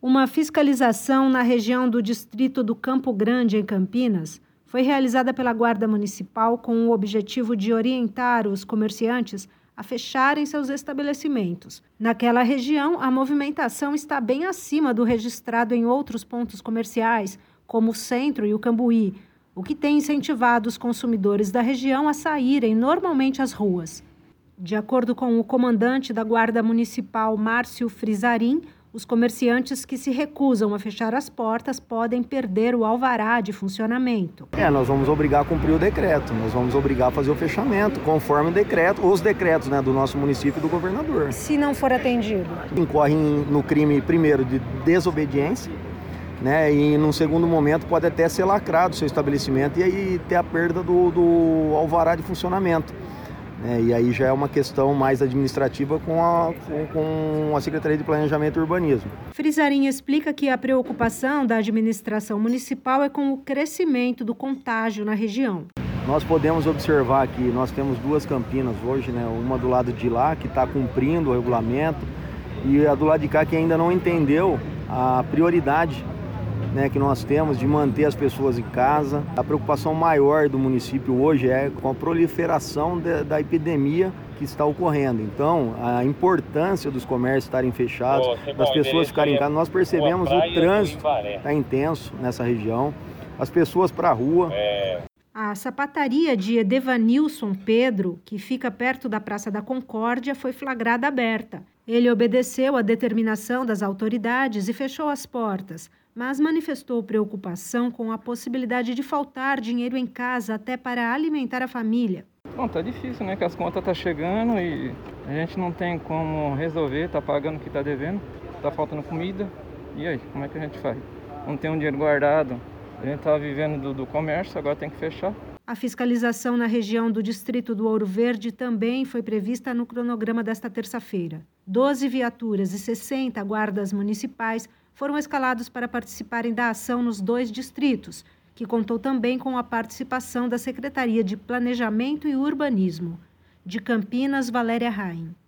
Uma fiscalização na região do distrito do Campo Grande, em Campinas, foi realizada pela Guarda Municipal com o objetivo de orientar os comerciantes a fecharem seus estabelecimentos. Naquela região, a movimentação está bem acima do registrado em outros pontos comerciais, como o Centro e o Cambuí, o que tem incentivado os consumidores da região a saírem normalmente às ruas. De acordo com o comandante da Guarda Municipal, Márcio Frisarin, os comerciantes que se recusam a fechar as portas podem perder o alvará de funcionamento. Nós vamos obrigar a cumprir o decreto, nós vamos obrigar a fazer o fechamento, conforme o decreto, os decretos do nosso município e do governador. Se não for atendido? Incorre no crime, primeiro, de desobediência, e num segundo momento pode até ser lacrado o seu estabelecimento e aí ter a perda do alvará de funcionamento. E aí já é uma questão mais administrativa com a Secretaria de Planejamento e Urbanismo. Frisarin explica que a preocupação da administração municipal é com o crescimento do contágio na região. Nós podemos observar que nós temos duas Campinas hoje, uma do lado de lá que está cumprindo o regulamento e a do lado de cá que ainda não entendeu a prioridade que nós temos de manter as pessoas em casa. A preocupação maior do município hoje é com a proliferação da epidemia que está ocorrendo. Então, a importância dos comércios estarem fechados, das pessoas ficarem em casa. Nós percebemos o trânsito está intenso nessa região, as pessoas para a rua. A sapataria de Edevanilson Pedro, que fica perto da Praça da Concórdia, foi flagrada aberta. Ele obedeceu à determinação das autoridades e fechou as portas, mas manifestou preocupação com a possibilidade de faltar dinheiro em casa até para alimentar a família. Bom, tá difícil, que as contas estão chegando e a gente não tem como resolver, tá pagando o que tá devendo, tá faltando comida. E aí, como é que a gente faz? Não tem um dinheiro guardado, a gente tá vivendo do comércio, agora tem que fechar. A fiscalização na região do distrito do Ouro Verde também foi prevista no cronograma desta terça-feira. 12 viaturas e 60 guardas municipais foram escalados para participarem da ação nos 2 distritos, que contou também com a participação da Secretaria de Planejamento e Urbanismo. De Campinas, Valéria Raim.